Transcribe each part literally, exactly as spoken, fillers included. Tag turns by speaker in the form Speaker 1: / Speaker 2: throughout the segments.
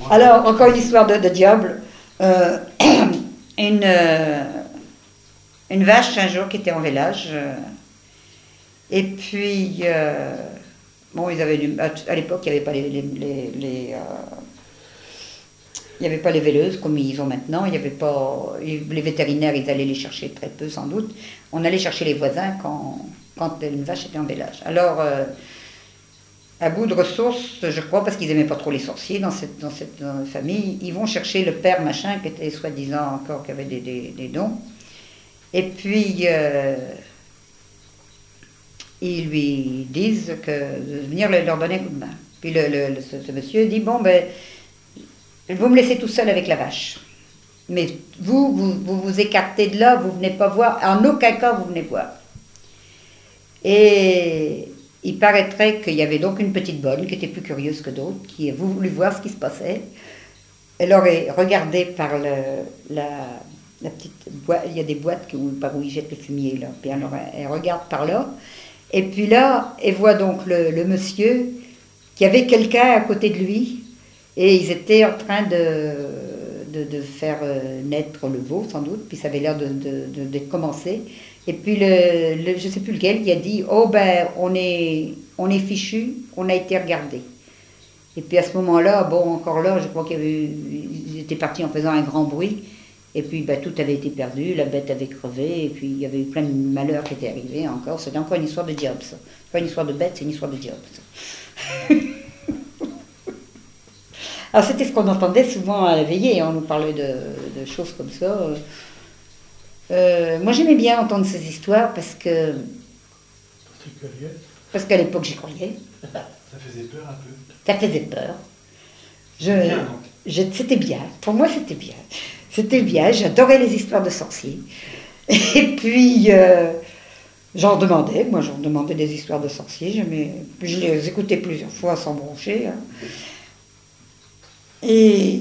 Speaker 1: Alors, encore une histoire de, de diable. Euh, une, euh, une vache, un jour, qui était en village. Euh, et puis, euh, bon, ils avaient du, à, à l'époque, il n'y avait pas les... les, les, les euh, il n'y avait pas les véleuses comme ils ont maintenant. Il y avait pas, les vétérinaires, ils allaient les chercher très peu, sans doute. On allait chercher les voisins quand, quand une vache était en village. Alors... Euh, à bout de ressources, je crois, parce qu'ils n'aimaient pas trop les sorciers dans cette, dans cette dans la famille, ils vont chercher le père machin, qui était soi-disant encore, qui avait des, des, des dons. Et puis, euh, ils lui disent que, de venir leur donner un coup de main. Puis le, le, ce, ce monsieur dit, bon, ben, vous me laissez tout seul avec la vache. Mais vous, vous vous, vous écartez de là, vous ne venez pas voir, en aucun cas vous venez voir. Et... il paraîtrait qu'il y avait donc une petite bonne qui était plus curieuse que d'autres, qui a voulu voir ce qui se passait. Elle aurait regardé par le, la, la petite boîte, il y a des boîtes où, par où ils jettent le fumier, là. Puis alors elle regarde par là, et puis là, elle voit donc le, le monsieur qui avait quelqu'un à côté de lui, et ils étaient en train de, de, de faire naître le veau, sans doute, puis ça avait l'air de, de, de, de commencer. Et puis, le, le, je ne sais plus lequel, il a dit « Oh, ben, on est, on est fichu, on a été regardé. » Et puis, à ce moment-là, bon, encore là, je crois qu'ils étaient partis en faisant un grand bruit. Et puis, ben, tout avait été perdu, la bête avait crevé, et puis il y avait eu plein de malheurs qui étaient arrivés encore. C'était encore une histoire de diable, ça. C'est pas une histoire de bête, c'est une histoire de diable, ça. Alors, c'était ce qu'on entendait souvent à la veillée, on nous parlait de, de choses comme ça. Euh, moi, j'aimais bien entendre ces histoires parce que... Parce qu'à l'époque, j'y croyais.
Speaker 2: Ça faisait peur un peu.
Speaker 1: Ça faisait peur. Je,
Speaker 2: bien, donc.
Speaker 1: Je, c'était bien. Pour moi, c'était bien. C'était bien. J'adorais les histoires de sorciers. Et puis, euh, j'en demandais. Moi, j'en demandais des histoires de sorciers. Je les écoutais plusieurs fois sans broncher. Hein. Et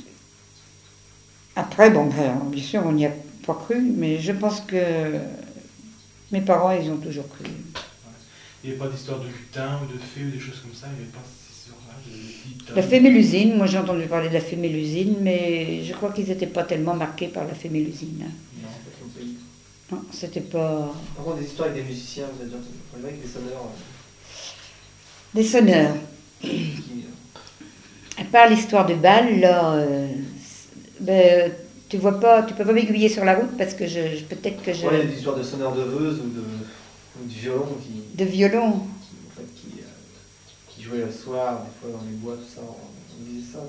Speaker 1: après, bon, ben, bien sûr, on y a pas cru, mais je pense que mes parents, ils ont toujours cru.
Speaker 2: Il n'y avait pas d'histoire de lutin ou de fées ou des choses comme ça? Il n'y avait pas ces histoires-là de...
Speaker 1: La fée Mélusine, moi j'ai entendu parler de la fée Mélusine, mais je crois qu'ils n'étaient pas tellement marqués par la fée Mélusine.
Speaker 3: Non, pas trop le pays.
Speaker 1: Non, c'était pas...
Speaker 3: Par contre, des histoires avec des musiciens, vous avez déjà entendu parler avec des sonneurs
Speaker 1: Des sonneurs.
Speaker 3: qui...
Speaker 1: À part l'histoire de bal, là... Euh, ben, tu vois pas, tu peux pas m'aiguiller sur la route parce que je, je peut-être que je...
Speaker 3: Ouais, il y a des histoires de sonneurs de veuses ou, de, ou du violon qui...
Speaker 1: De violon.
Speaker 3: Qui, en fait, qui, euh, qui jouaient le soir, des fois dans les bois, tout ça, on, on disait ça.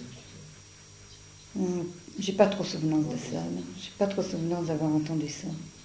Speaker 1: Hum, j'ai pas trop souvenance de ça, non. J'ai pas trop souvenance d'avoir entendu ça.